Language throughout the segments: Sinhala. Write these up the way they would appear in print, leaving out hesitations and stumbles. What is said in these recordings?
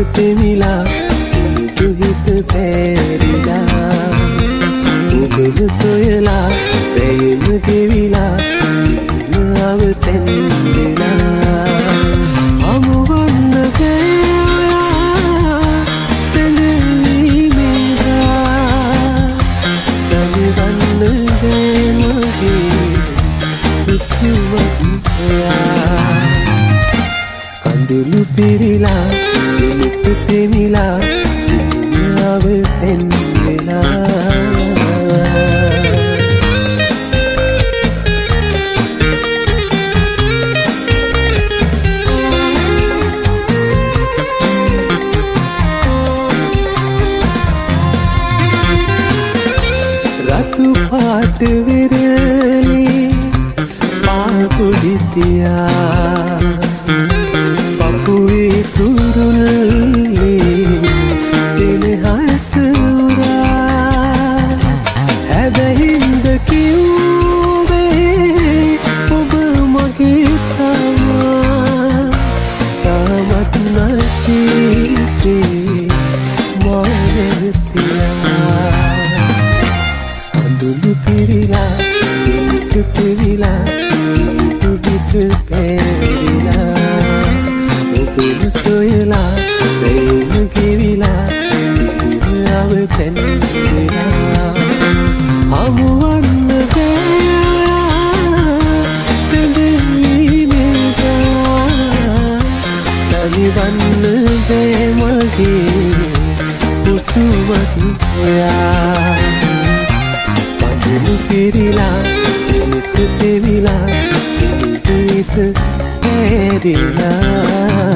තෙමිලා සිදු හිත පෑරිලා ඔබව සොයලා පැයම ගෙවිලා සිනාව තැන්වෙලා හමුවන්න ගෑ සැලවීමේදා දැනගන්න ගෑ මගේ හුස්මක් ඔයා කඳුළු පිරිලා දෙමුත් තෙමිලා සිනාව තැන්වෙලා රතු පාට විරලි පාපුදිතියා පපුවේ කුරුල්ලි සෙනෙහස උරා හැබැයින්ද කිව්වේ ඔබ මගේ තමත් නැතිේ මොනෙතියා කඳුළු පිරිලා දෙමුත් තෙමිලා සිදු හිත පෑරිලා ඔබව සොයලා ප්‍රේම ගෙවිලා සිනාව තැන්වෙලා හමුවන්න ගෑ සැලවීමේදා තනිවන්න බෑ මගේ හුස්මක් ඔයා කඳුළු පිරිලා දෙමුත් තෙමිලා සිදු හිත පෑරිලා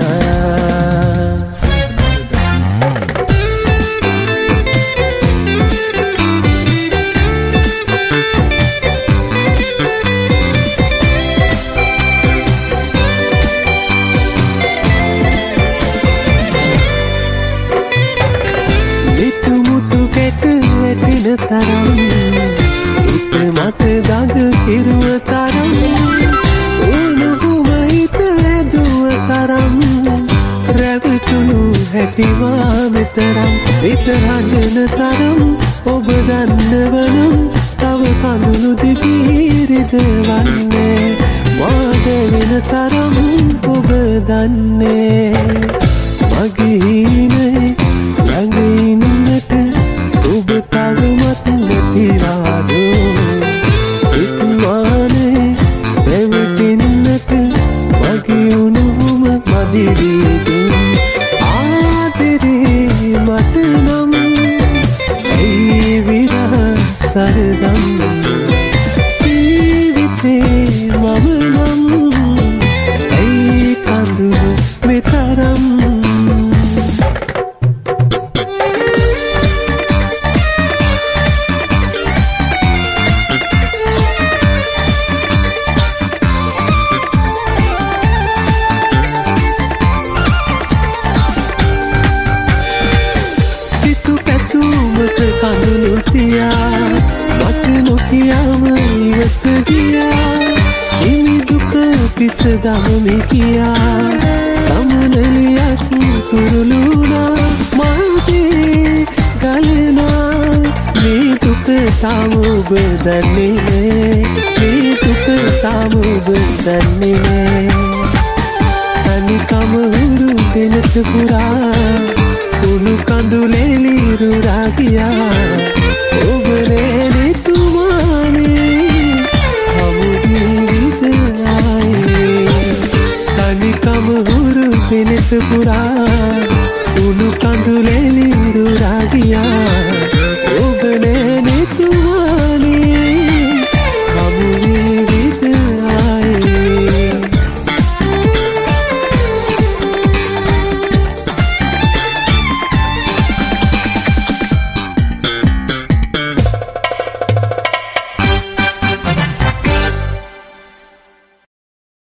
මිතුමුතු කැට වැටෙන තරම් හිත මත දඟ කිරුව තරම් ඕනහුම හිත ඇදුව තරම් රැවටුණු හැටිවා මෙතරම් හිත හඬන තරම් ඔබ දන්නවනම් තව කඳුළු දිගිරිද වන්නේ මාද වෙන තරම් ඔබ දන්නේ මගේ හීනේ ළඟ ඉන්නට ඔබ තවමත් නැතිවාදෝ සිත්මානේ රැවටෙන්නට මගේ උණුහුම මදිවීදු ආදරේ මට නම් ඇයි විරහ සරදම් ජීවිතේ මම නම් ඇයි කඳුළු මෙතරම් කඳුළු තියා මට නොකියාම ඉවත ගියා හිමි දුක පිස දමමි කියා සමනලියක් තුරුලුණා මල්දී ගලනා මේ දුක තාම ඔබ දන්නේ මේ දුක තාම ඔබ දන්නේ අනිකම හුරු දෙනස පුරා කුණු කඳුලෙලි රුරා ගියා ඔබ නේතුමානේ හමු ජීවිතයයි අනිකම හුරු දෙනස පුරා කුණු කඳුලෙලි රුරා ගියා